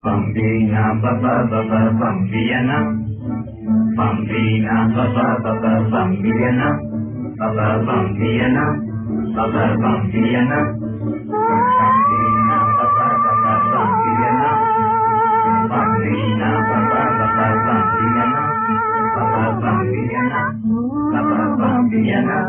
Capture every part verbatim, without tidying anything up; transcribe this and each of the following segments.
Bambina baba baba bambiana, bambina baba baba bambiana, baba bambiana, baba bambiana, bambina baba baba bambiana, bambina baba baba bambiana, baba bambiana, baba bambiana.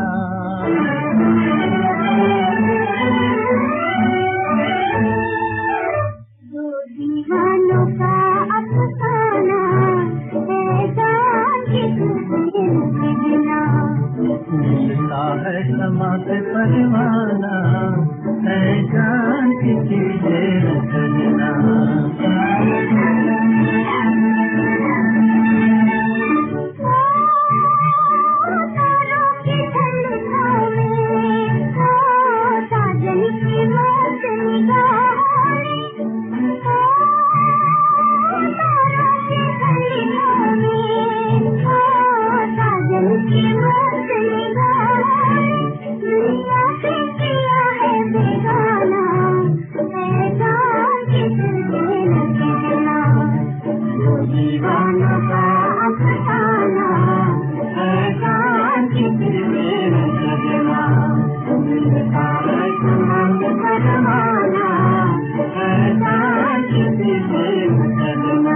दीवानों का अफसाना है जान की तुझे बिना मिलता है समा से परवाना है जान की तुझे बिना साजन की मौत दीवानों का अफसाना है जान की तुझे सजना मिलता है सुमंग परवाना है जान की तुझे सजना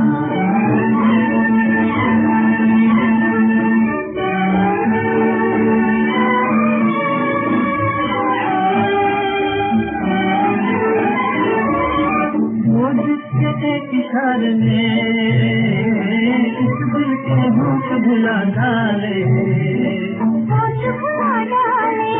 वो जिसके इशारे में इस दिल के होश भुला डाले होश भुला डाले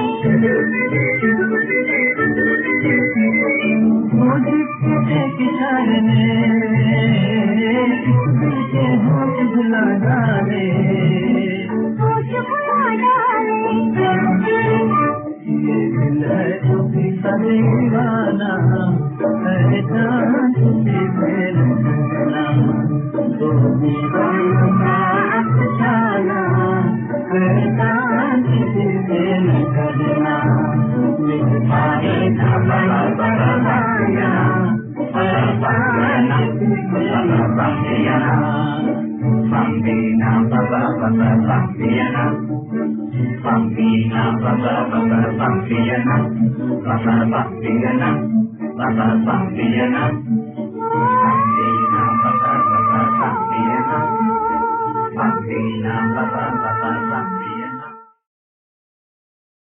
वो जिसके इशारे में इस दिल के होश भुला डाले होश भुला डाले ये दिल है तो भी दीवाना है जान तुझे मेरा सजना तो दीवानों का अफसाना है जान तुझे मेरा सजना मिलता है बड़ा बड़ा बाया बड़ा बड़ा Bambina baba baba bambiana, bambina baba baba bambiana, baba bambiana, baba bambiana, bambina baba baba bambiana, bambina baba baba bambiana.